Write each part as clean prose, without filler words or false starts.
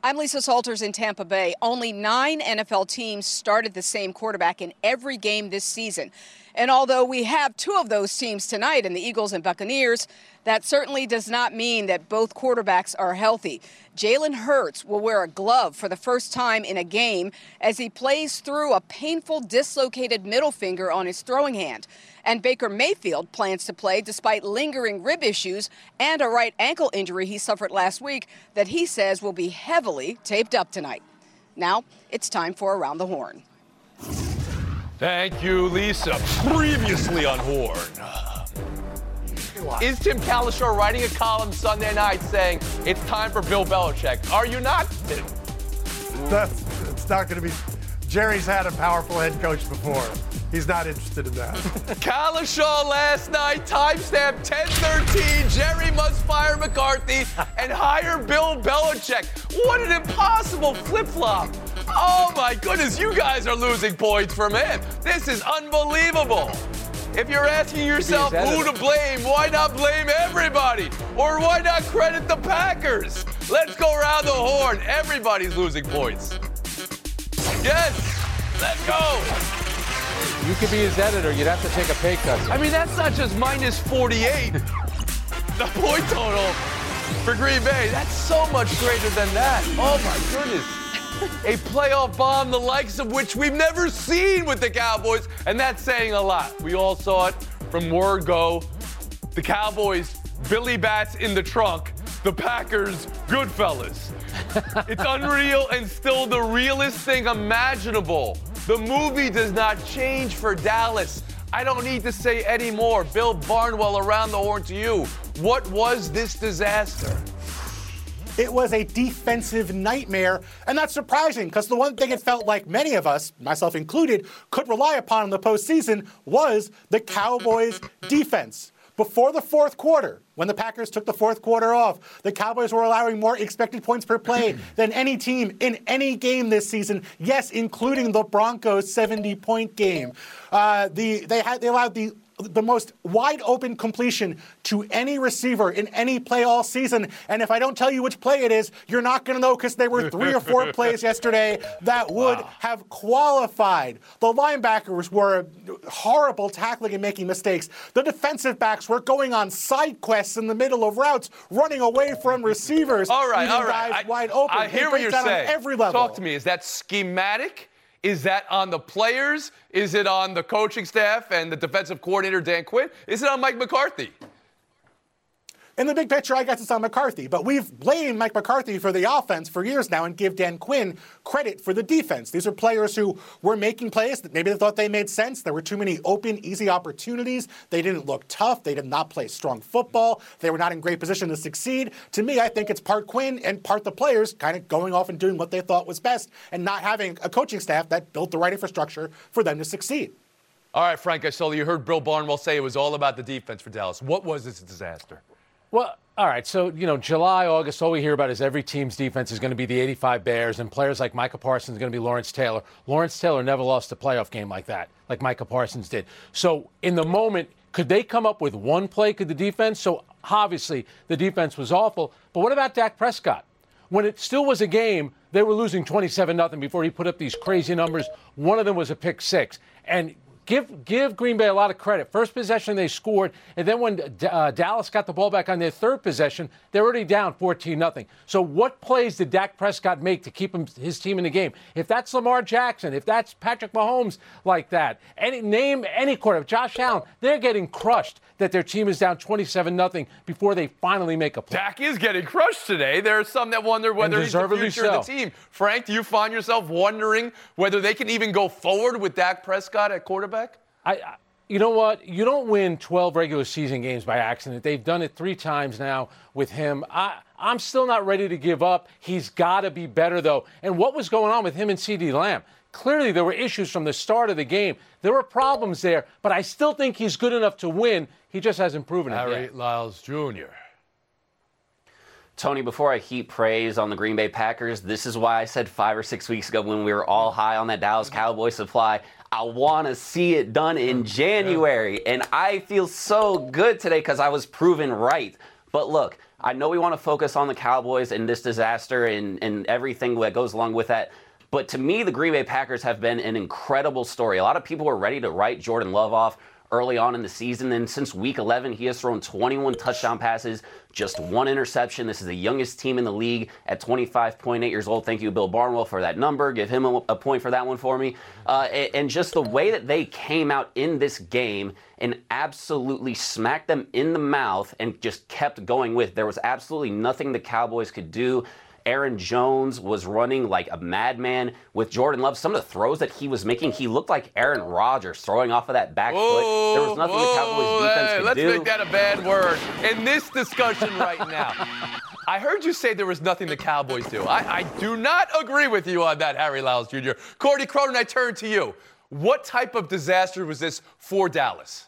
I'm Lisa Salters in Tampa Bay. Only 9 NFL teams started the same quarterback in every game this season. And although we have 2 of those teams tonight in the Eagles and Buccaneers, that certainly does not mean that both quarterbacks are healthy. Jalen Hurts will wear a glove for the first time in a game as he plays through a painful dislocated middle finger on his throwing hand. And Baker Mayfield plans to play despite lingering rib issues and a right ankle injury he suffered last week that he says will be heavily taped up tonight. Now it's time for Around the Horn. Thank you, Lisa. Previously on Horn. Is Tim Cowlishaw writing a column Sunday night saying it's time for Bill Belichick? Are you not, Tim? It's not going to be. Jerry's had a powerful head coach before. He's not interested in that. Cowlishaw last night, timestamp 10:13. Jerry must fire McCarthy and hire Bill Belichick. What an impossible flip-flop. Oh, my goodness, you guys are losing points from him. This is unbelievable. If you're asking yourself who to blame, why not blame everybody? Or why not credit the Packers? Let's go around the horn. Everybody's losing points. Yes, let's go. You could be his editor. You'd have to take a pay cut. I mean, that's not just minus 48. The point total for Green Bay, that's so much greater than that. Oh, my goodness. A playoff bomb the likes of which we've never seen with the Cowboys, and that's saying a lot. We all saw it from word go. The Cowboys, Billy Bats in the trunk. The Packers, Goodfellas. It's unreal and still the realest thing imaginable. The movie does not change for Dallas. I don't need to say any more. Bill Barnwell, Around the Horn to you. What was this disaster? It was a defensive nightmare, and that's surprising because the one thing it felt like many of us, myself included, could rely upon in the postseason was the Cowboys' defense. Before the fourth quarter, when the Packers took the fourth quarter off, the Cowboys were allowing more expected points per play than any team in any game this season, yes, including the Broncos' 70-point game. They allowed the most wide-open completion to any receiver in any play all season. And if I don't tell you which play it is, you're not going to know because there were 3 or 4 plays yesterday that would have qualified. The linebackers were horrible tackling and making mistakes. The defensive backs were going on side quests in the middle of routes, running away from receivers. All right. Guys wide open. I hear what you're saying. On every level. Talk to me. Is that schematic? Is that on the players? Is it on the coaching staff and the defensive coordinator, Dan Quinn? Is it on Mike McCarthy? In the big picture, I guess it's on McCarthy. But we've blamed Mike McCarthy for the offense for years now and give Dan Quinn credit for the defense. These are players who were making plays that maybe they thought they made sense. There were too many open, easy opportunities. They didn't look tough. They did not play strong football. They were not in great position to succeed. To me, I think it's part Quinn and part the players kind of going off and doing what they thought was best and not having a coaching staff that built the right infrastructure for them to succeed. All right, Frank Isola, you heard Bill Barnwell say it was all about the defense for Dallas. What was this disaster? Well, all right, so, July, August, all we hear about is every team's defense is going to be the 85 Bears, and players like Micah Parsons are going to be Lawrence Taylor. Lawrence Taylor never lost a playoff game like that, like Micah Parsons did. So in the moment, could they come up with one play, could the defense? So obviously the defense was awful. But what about Dak Prescott? When it still was a game, they were losing 27-0 before he put up these crazy numbers. One of them was a pick six. And give Green Bay a lot of credit. First possession, they scored. And then when Dallas got the ball back on their third possession, they're already down 14-0. So what plays did Dak Prescott make to keep his team in the game? If that's Lamar Jackson, if that's Patrick Mahomes like that, name any quarterback, Josh Allen, they're getting crushed that their team is down 27-0 before they finally make a play. Dak is getting crushed today. There are some that wonder whether he's the future of the team. Frank, do you find yourself wondering whether they can even go forward with Dak Prescott at quarterback? You know what? You don't win 12 regular season games by accident. They've done it 3 times now with him. I'm still not ready to give up. He's got to be better, though. And what was going on with him and CeeDee Lamb? Clearly, there were issues from the start of the game. There were problems there, but I still think he's good enough to win. He just hasn't proven it yet. Harry Lyles Jr. Tony, before I heap praise on the Green Bay Packers, this is why I said 5 or 6 weeks ago when we were all high on that Dallas Cowboys supply, I want to see it done in January. And I feel so good today because I was proven right. But look, I know we want to focus on the Cowboys and this disaster and everything that goes along with that. But to me, the Green Bay Packers have been an incredible story. A lot of people were ready to write Jordan Love off early on in the season. And since week 11, he has thrown 21 touchdown passes, just 1 interception. This is the youngest team in the league at 25.8 years old. Thank you, Bill Barnwell, for that number. Give him a point for that one for me. And just the way that they came out in this game and absolutely smacked them in the mouth and just kept going with. There was absolutely nothing the Cowboys could do. Aaron Jones was running like a madman with Jordan Love. Some of the throws that he was making, he looked like Aaron Rodgers throwing off of that back foot. There was nothing the Cowboys defense could do. Let's make that a bad word in this discussion right now. I heard you say there was nothing the Cowboys do. I do not agree with you on that, Harry Lyles Jr. Courtney Cronin, I turn to you. What type of disaster was this for Dallas?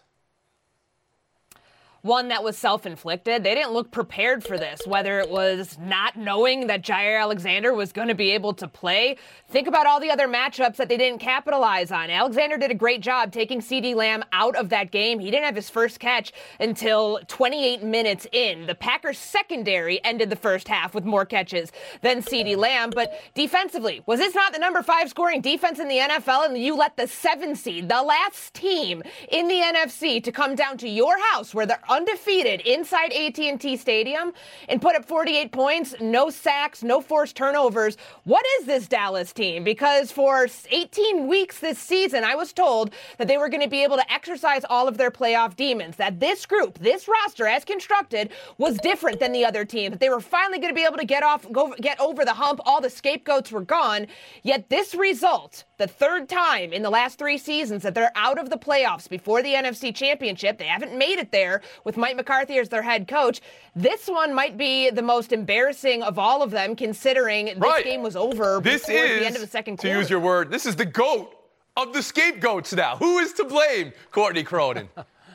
One that was self-inflicted. They didn't look prepared for this, whether it was not knowing that Jair Alexander was going to be able to play. Think about all the other matchups that they didn't capitalize on. Alexander did a great job taking CeeDee Lamb out of that game. He didn't have his first catch until 28 minutes in. The Packers secondary ended the first half with more catches than CeeDee Lamb. But defensively, was this not the number 5 scoring defense in the NFL? And you let the 7 seed, the last team in the NFC, to come down to your house where they're undefeated inside AT&T Stadium and put up 48 points, no sacks, no forced turnovers. What is this Dallas team? Because for 18 weeks this season, I was told that they were going to be able to exercise all of their playoff demons, that this group, this roster as constructed, was different than the other team, that they were finally going to be able to get over the hump. All the scapegoats were gone. Yet this result, the third time in the last 3 seasons that they're out of the playoffs before the NFC Championship, they haven't made it there with Mike McCarthy as their head coach. This one might be the most embarrassing of all of them, considering this game was over before the end of the second quarter. To use your word, this is the GOAT of the scapegoats now. Who is to blame, Courtney Cronin?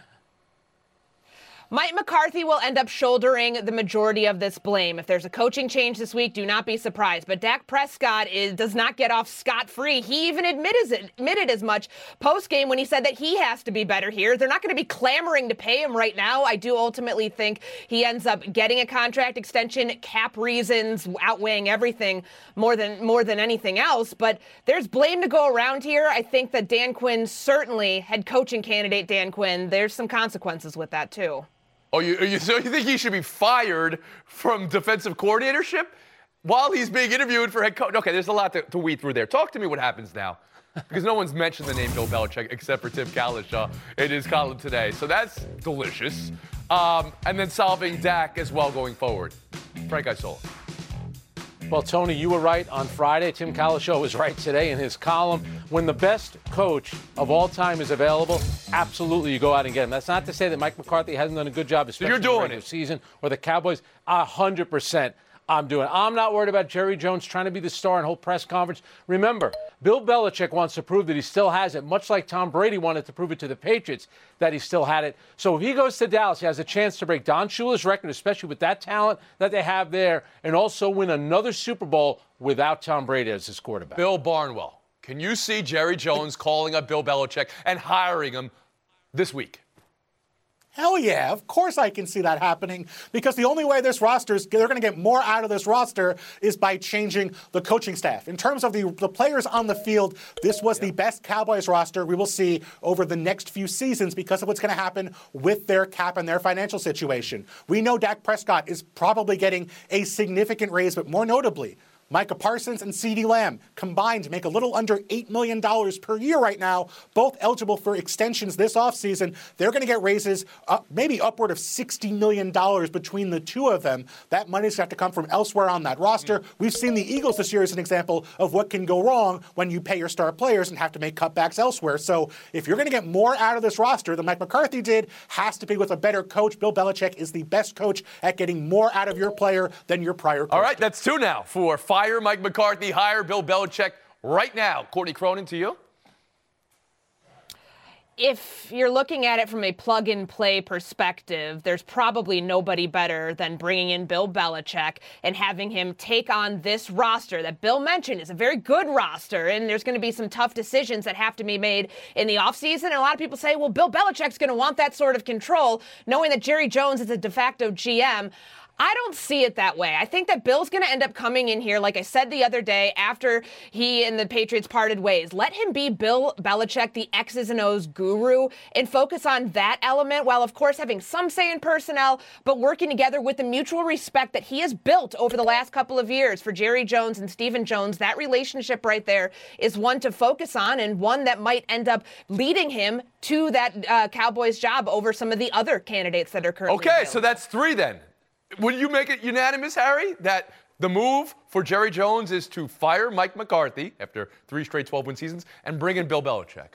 Mike McCarthy will end up shouldering the majority of this blame. If there's a coaching change this week, do not be surprised. But Dak Prescott does not get off scot-free. He even admitted as much post-game when he said that he has to be better here. They're not going to be clamoring to pay him right now. I do ultimately think he ends up getting a contract extension, cap reasons outweighing everything more than anything else. But there's blame to go around here. I think that Dan Quinn, certainly head coaching candidate Dan Quinn, there's some consequences with that too. Oh, so you think he should be fired from defensive coordinatorship while he's being interviewed for head coach? Okay, there's a lot to weed through there. Talk to me what happens now, because no one's mentioned the name Bill Belichick except for Tim Kalishaw in his column today. So that's delicious. And then solving Dak as well going forward. Frank Isola. Well, Tony, you were right on Friday. Tim Kalishaw was right today in his column. When the best coach of all time is available, absolutely you go out and get him. That's not to say that Mike McCarthy hasn't done a good job, especially in the regular season, or the Cowboys. 100%. I'm doing it. I'm not worried about Jerry Jones trying to be the star and whole press conference. Remember, Bill Belichick wants to prove that he still has it, much like Tom Brady wanted to prove it to the Patriots that he still had it. So if he goes to Dallas, he has a chance to break Don Shula's record, especially with that talent that they have there, and also win another Super Bowl without Tom Brady as his quarterback. Bill Barnwell, can you see Jerry Jones calling up Bill Belichick and hiring him this week? Hell yeah, of course I can see that happening, because the only way they're going to get more out of this roster is by changing the coaching staff. In terms of the players on the field, this was the best Cowboys roster we will see over the next few seasons because of what's going to happen with their cap and their financial situation. We know Dak Prescott is probably getting a significant raise, but more notably, Micah Parsons and CeeDee Lamb combined make a little under $8 million per year right now, both eligible for extensions this offseason. They're going to get raises maybe upward of $60 million between the two of them. That money's got to come from elsewhere on that roster. We've seen the Eagles this year as an example of what can go wrong when you pay your star players and have to make cutbacks elsewhere. So if you're going to get more out of this roster than Mike McCarthy did, has to be with a better coach. Bill Belichick is the best coach at getting more out of your player than your prior coach. All right, that's 2 now for fire Mike McCarthy, hire Bill Belichick right now. Courtney Cronin, to you. If you're looking at it from a plug-and-play perspective, there's probably nobody better than bringing in Bill Belichick and having him take on this roster that Bill mentioned is a very good roster, and there's going to be some tough decisions that have to be made in the offseason. And a lot of people say, well, Bill Belichick's going to want that sort of control, knowing that Jerry Jones is a de facto GM. I don't see it that way. I think that Bill's going to end up coming in here, like I said the other day, after he and the Patriots parted ways. Let him be Bill Belichick, the X's and O's guru, and focus on that element while, of course, having some say in personnel, but working together with the mutual respect that he has built over the last couple of years for Jerry Jones and Stephen Jones. That relationship right there is one to focus on and one that might end up leading him to that Cowboys job over some of the other candidates that are currently available. So that's 3 then. Will you make it unanimous, Harry, that the move for Jerry Jones is to fire Mike McCarthy after 3 straight 12-win seasons and bring in Bill Belichick?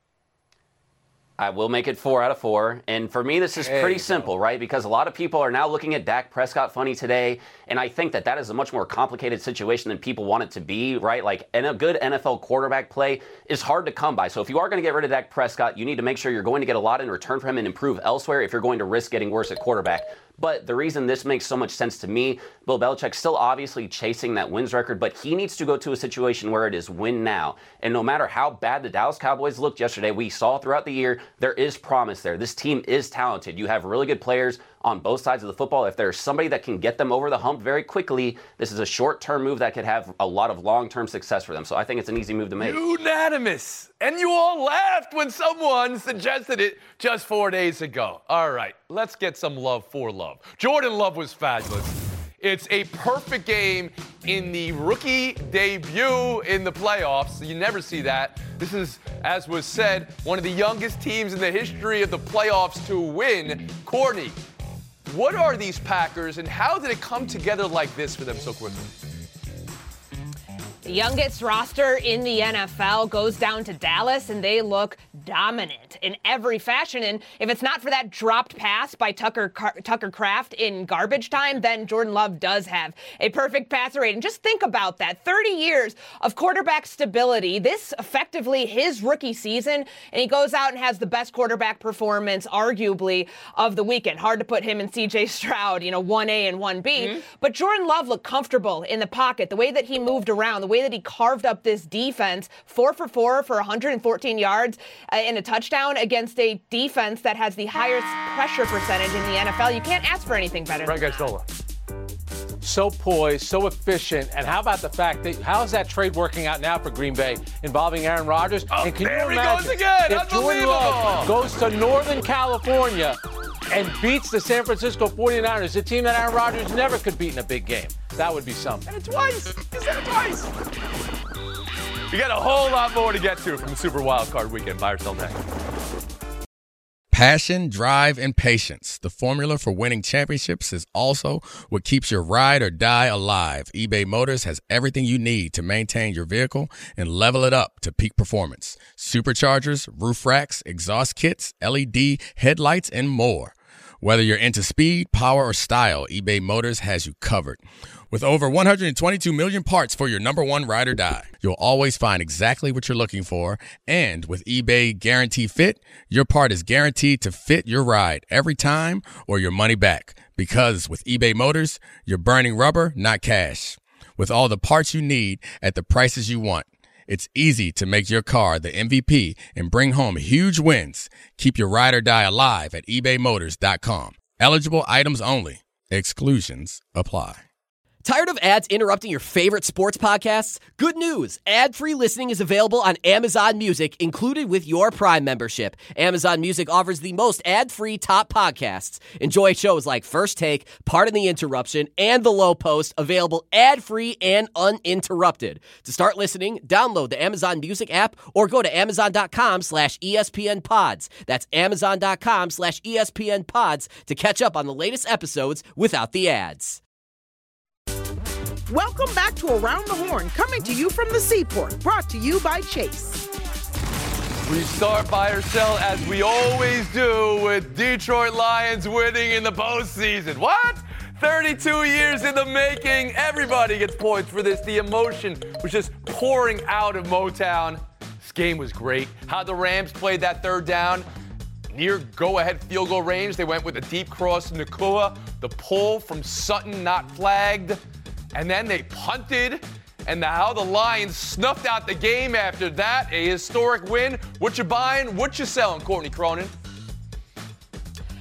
I will make it 4 out of 4. And for me, this is pretty simple, right? Because a lot of people are now looking at Dak Prescott funny today. And I think that that is a much more complicated situation than people want it to be, right? Like, and a good NFL quarterback play is hard to come by. So if you are going to get rid of Dak Prescott, you need to make sure you're going to get a lot in return for him and improve elsewhere if you're going to risk getting worse at quarterback. But the reason this makes so much sense to me, Bill Belichick's still obviously chasing that wins record, but he needs to go to a situation where it is win now. And no matter how bad the Dallas Cowboys looked yesterday, we saw throughout the year, there is promise there. This team is talented. You have really good players on both sides of the football. If there's somebody that can get them over the hump very quickly, this is a short-term move that could have a lot of long-term success for them. So I think it's an easy move to make. Unanimous. And you all laughed when someone suggested it just 4 days ago. All right, let's get some love for Love. Jordan Love was fabulous. It's a perfect game in the rookie debut in the playoffs. You never see that. This is, as was said, one of the youngest teams in the history of the playoffs to win. Courtney, what are these Packers, and how did it come together like this for them so quickly? The youngest roster in the NFL goes down to Dallas, and they look dominant in every fashion. And if it's not for that dropped pass by Tucker Kraft in garbage time, then Jordan Love does have a perfect passer rating. Just think about that. 30 years of quarterback stability. This effectively his rookie season, and he goes out and has the best quarterback performance, arguably, of the weekend. Hard to put him and C.J. Stroud, 1A and 1B. Mm-hmm. But Jordan Love looked comfortable in the pocket, the way that he moved around, the way that he carved up this defense, 4 for 4 for 114 yards and a touchdown against a defense that has the highest pressure percentage in the NFL. You can't ask for anything better than that. So poised, so efficient, and how about the fact that how is that trade working out now for Green Bay involving Aaron Rodgers? And can you imagine if Jordan Love goes to Northern California and beats the San Francisco 49ers, a team that Aaron Rodgers never could beat in a big game? That would be something. And twice. He said it twice. We got a whole lot more to get to from the Super Wildcard Weekend. Buy or sell next. Passion, drive, and patience. The formula for winning championships is also what keeps your ride or die alive. eBay Motors has everything you need to maintain your vehicle and level it up to peak performance. Superchargers, roof racks, exhaust kits, LED headlights, and more. Whether you're into speed, power, or style, eBay Motors has you covered. With over 122 million parts for your number one ride or die, you'll always find exactly what you're looking for. And with eBay Guarantee Fit, your part is guaranteed to fit your ride every time or your money back. Because with eBay Motors, you're burning rubber, not cash. With all the parts you need at the prices you want, it's easy to make your car the MVP and bring home huge wins. Keep your ride or die alive at ebaymotors.com. Eligible items only. Exclusions apply. Tired of ads interrupting your favorite sports podcasts? Good news! Ad-free listening is available on Amazon Music, included with your Prime membership. Amazon Music offers the most ad-free top podcasts. Enjoy shows like First Take, Pardon the Interruption, and The Low Post, available ad-free and uninterrupted. To start listening, download the Amazon Music app or go to amazon.com/ESPNpods. That's amazon.com/ESPNpods to catch up on the latest episodes without the ads. Welcome back to Around the Horn, coming to you from the Seaport, brought to you by Chase. We start buy or sell as we always do with Detroit Lions winning in the postseason. What? 32 years in the making. Everybody gets points for this. The emotion was just pouring out of Motown. This game was great. How the Rams played that third down. Near go-ahead field goal range, they went with a deep cross to Nacua. The pull from Sutton not flagged. And then they punted, and how the Lions snuffed out the game after that. A historic win. What you buying? What you selling, Courtney Cronin?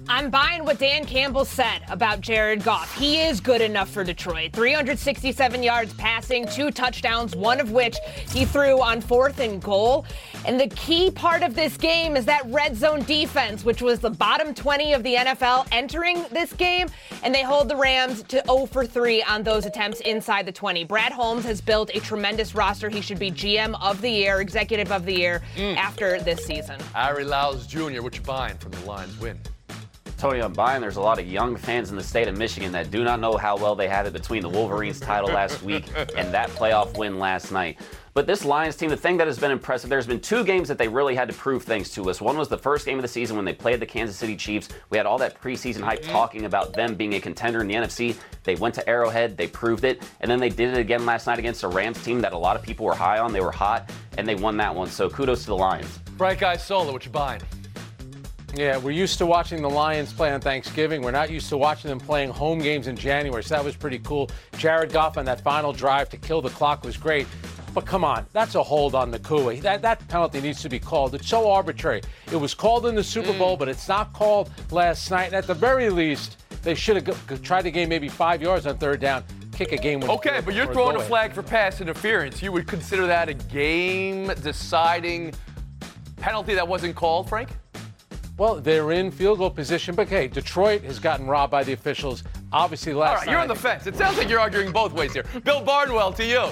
I'm buying what Dan Campbell said about Jared Goff. He is good enough for Detroit. 367 yards passing, 2 touchdowns, one of which he threw on 4th and goal. And the key part of this game is that red zone defense, which was the bottom 20 of the NFL entering this game. And they hold the Rams to 0 for 3 on those attempts inside the 20. Brad Holmes has built a tremendous roster. He should be GM of the year, executive of the year after this season. Harry Lyles Jr., what you buying from the Lions win? Tony, I'm buying. There's a lot of young fans in the state of Michigan that do not know how well they had it between the Wolverines title last week and that playoff win last night. But this Lions team, the thing that has been impressive, there's been 2 games that they really had to prove things to us. One was the first game of the season when they played the Kansas City Chiefs. We had all that preseason hype talking about them being a contender in the NFC. They went to Arrowhead, they proved it, and then they did it again last night against a Rams team that a lot of people were high on. They were hot, and they won that one. So kudos to the Lions. Frank Isola, what you buying? Yeah, we're used to watching the Lions play on Thanksgiving. We're not used to watching them playing home games in January, so that was pretty cool. Jared Goff on that final drive to kill the clock was great. But come on, that's a hold on Nacua. That penalty needs to be called. It's so arbitrary. It was called in the Super Bowl, but it's not called last night. And at the very least, they should have tried to gain maybe 5 yards on 3rd down, kick a game. Okay, but you're throwing a flag for pass interference. You would consider that a game-deciding penalty that wasn't called, Frank? Well, they're in field goal position, but hey, Detroit has gotten robbed by the officials. Obviously, last night. All right, you're on the fence. It sounds like you're arguing both ways here. Bill Barnwell, to you.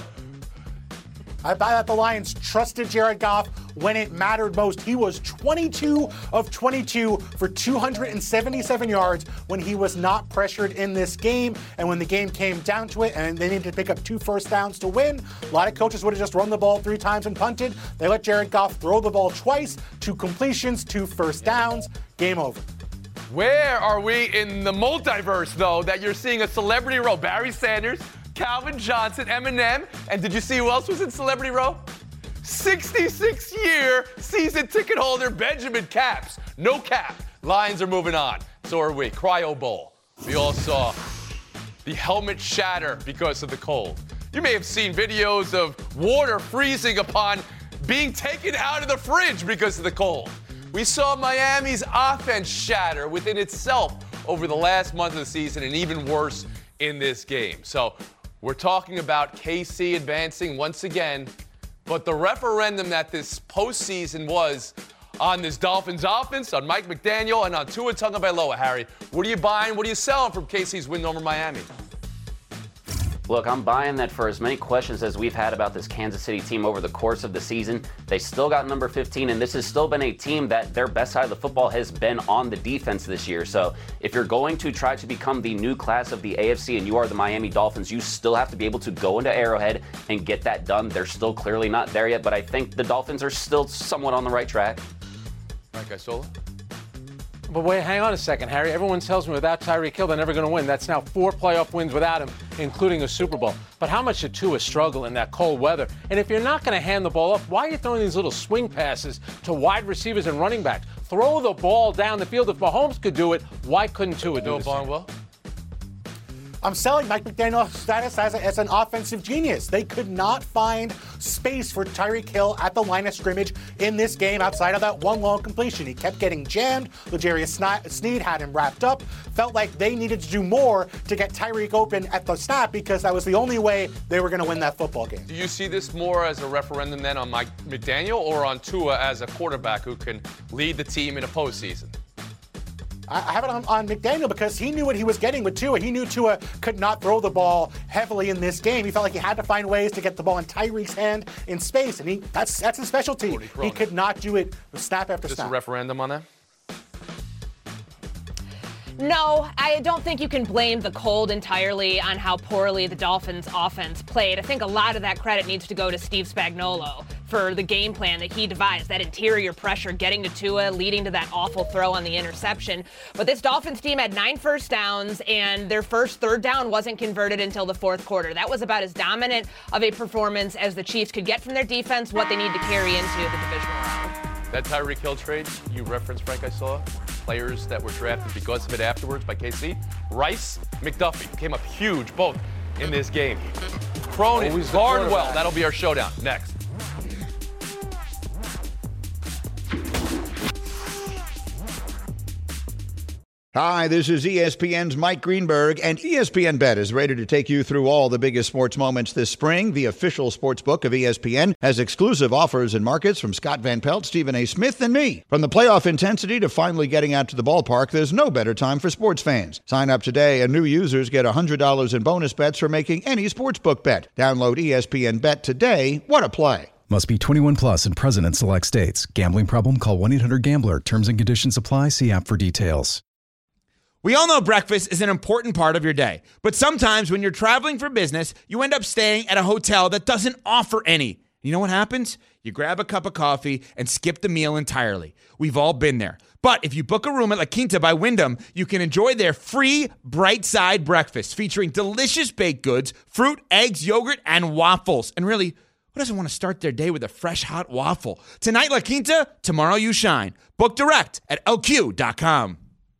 I buy that the Lions trusted Jared Goff when it mattered most. He was 22 of 22 for 277 yards when he was not pressured in this game. And when the game came down to it and they needed to pick up 2 first downs to win, a lot of coaches would have just run the ball 3 times and punted. They let Jared Goff throw the ball twice, 2 completions, 2 first downs. Game over. Where are we in the multiverse, though, that you're seeing a celebrity row? Barry Sanders, Calvin Johnson, Eminem, and did you see who else was in celebrity row? 66-year season ticket holder Benjamin Capps. No cap. Lions are moving on. So are we. Cryo Bowl. We all saw the helmet shatter because of the cold. You may have seen videos of water freezing upon being taken out of the fridge because of the cold. We saw Miami's offense shatter within itself over the last month of the season, and even worse in this game. So we're talking about KC advancing once again, but the referendum that this postseason was on this Dolphins offense, on Mike McDaniel, and on Tua Tagovailoa, Harry. What are you buying? What are you selling from KC's win over Miami? Look, I'm buying that for as many questions as we've had about this Kansas City team over the course of the season. They still got number 15, and this has still been a team that their best side of the football has been on the defense this year. So if you're going to try to become the new class of the AFC and you are the Miami Dolphins, you still have to be able to go into Arrowhead and get that done. They're still clearly not there yet, but I think the Dolphins are still somewhat on the right track. Frank Isola? But wait, hang on a second, Harry. Everyone tells me without Tyreek Hill, they're never going to win. That's now 4 playoff wins without him, including a Super Bowl. But how much did Tua struggle in that cold weather? And if you're not going to hand the ball up, why are you throwing these little swing passes to wide receivers and running backs? Throw the ball down the field. If Mahomes could do it, why couldn't Tua do it? Barnwell? I'm selling Mike McDaniel's status as an offensive genius. They could not find space for Tyreek Hill at the line of scrimmage in this game outside of that one long completion. He kept getting jammed. L'Jarius Sneed had him wrapped up. Felt like they needed to do more to get Tyreek open at the snap because that was the only way they were going to win that football game. Do you see this more as a referendum then on Mike McDaniel or on Tua as a quarterback who can lead the team in a postseason? I have it on McDaniel because he knew what he was getting with Tua. He knew Tua could not throw the ball heavily in this game. He felt like he had to find ways to get the ball in Tyreek's hand in space, and that's his specialty. He could not do it snap after snap. Just a referendum on that? No, I don't think you can blame the cold entirely on how poorly the Dolphins' offense played. I think a lot of that credit needs to go to Steve Spagnuolo for the game plan that he devised, that interior pressure getting to Tua, leading to that awful throw on the interception. But this Dolphins team had 9 first downs, and their first 3rd down wasn't converted until the 4th quarter. That was about as dominant of a performance as the Chiefs could get from their defense, what they need to carry into the divisional round. That Tyreek Hill trade you referenced, Frank, I saw players that were drafted because of it afterwards by KC. Rice, McDuffie came up huge both in this game. Cronin, Barnwell, that'll be our showdown next. Hi, this is ESPN's Mike Greenberg, and ESPN Bet is ready to take you through all the biggest sports moments this spring. The official sports book of ESPN has exclusive offers and markets from Scott Van Pelt, Stephen A. Smith, and me. From the playoff intensity to finally getting out to the ballpark, there's no better time for sports fans. Sign up today, and new users get $100 in bonus bets for making any sportsbook bet. Download ESPN Bet today. What a play. Must be 21 plus and present in select states. Gambling problem? Call 1-800-GAMBLER. Terms and conditions apply. See app for details. We all know breakfast is an important part of your day, but sometimes when you're traveling for business, you end up staying at a hotel that doesn't offer any. You know what happens? You grab a cup of coffee and skip the meal entirely. We've all been there. But if you book a room at La Quinta by Wyndham, you can enjoy their free Bright Side breakfast featuring delicious baked goods, fruit, eggs, yogurt, and waffles. And really, who doesn't want to start their day with a fresh, hot waffle? Tonight, La Quinta, tomorrow you shine. Book direct at lq.com.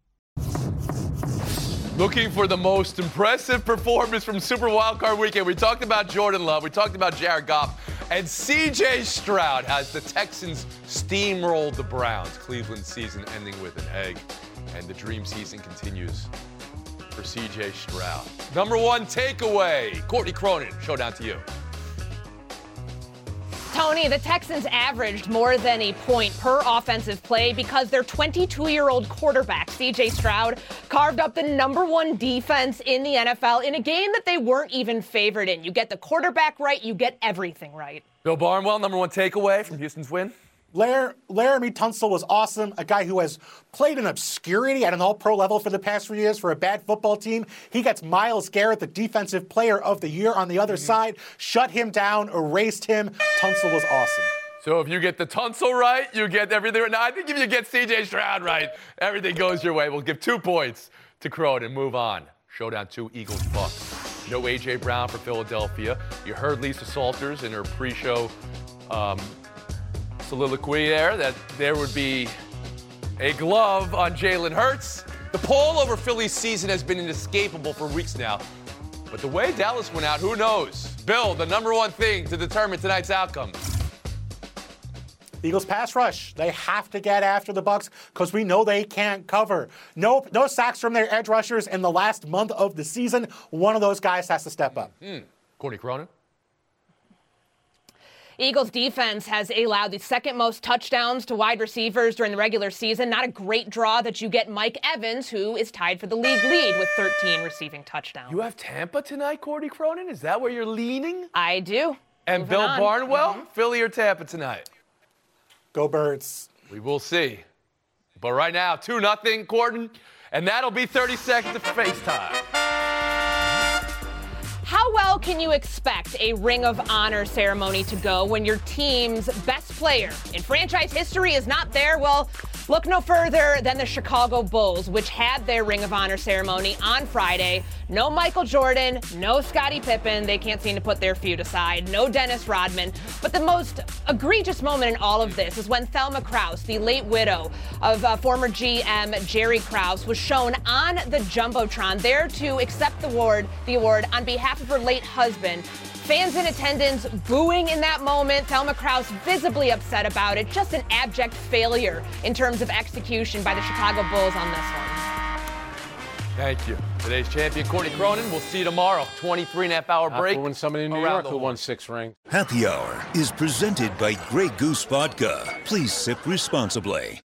Looking for the most impressive performance from Super Wildcard Weekend. We talked about Jordan Love. We talked about Jared Goff. And C.J. Stroud has the Texans steamrolled the Browns. Cleveland's season ending with an egg. And the dream season continues for C.J. Stroud. Number one takeaway. Courtney Cronin, showdown to you. Tony, the Texans averaged more than a point per offensive play because their 22-year-old quarterback, C.J. Stroud, carved up the number one defense in the NFL in a game that they weren't even favored in. You get the quarterback right, you get everything right. Bill Barnwell, number one takeaway from Houston's win. Laramie Tunsil was awesome, a guy who has played in obscurity at an all-pro level for the past 3 years for a bad football team. He gets Myles Garrett, the Defensive Player of the Year, on the other side, shut him down, erased him. Tunsil was awesome. So if you get the Tunsil right, you get everything right. Now, I think if you get C.J. Stroud right, everything goes your way. We'll give 2 points to Cronin and move on. Showdown 2, Eagles-Bucks. No A.J. Brown for Philadelphia. You heard Lisa Salters in her pre-show soliloquy there that there would be a glove on Jalen Hurts. The poll over Philly's season has been inescapable for weeks now. But the way Dallas went out, who knows? Bill, the number one thing to determine tonight's outcome. Eagles pass rush. They have to get after the Bucks because we know they can't cover. No sacks from their edge rushers in the last month of the season. One of those guys has to step up. Courtney Cronin. Eagles defense has allowed the second most touchdowns to wide receivers during the regular season. Not a great draw that you get Mike Evans, who is tied for the league lead with 13 receiving touchdowns. You have Tampa tonight, Courtney Cronin? Is that where you're leaning? I do. And Bill Barnwell, Philly or Tampa tonight? Go Birds. We will see. But right now, 2-0, Courtney. And that'll be 30 seconds of FaceTime. How well can you expect a Ring of Honor ceremony to go when your team's best player in franchise history is not there? Well, look no further than the Chicago Bulls, which had their Ring of Honor ceremony on Friday. No Michael Jordan, no Scottie Pippen. They can't seem to put their feud aside. No Dennis Rodman. But the most egregious moment in all of this is when Thelma Krause, the late widow of former GM Jerry Krause, was shown on the Jumbotron there to accept the award on behalf of her late husband. Fans in attendance booing in that moment. Thelma Krause visibly upset about it. Just an abject failure in terms of execution by the Chicago Bulls on this one. Thank you. Today's champion, Courtney Cronin. We'll see you tomorrow. 23.5-hour break. When somebody in New York who won 6 rings. Happy Hour is presented by Grey Goose Vodka. Please sip responsibly.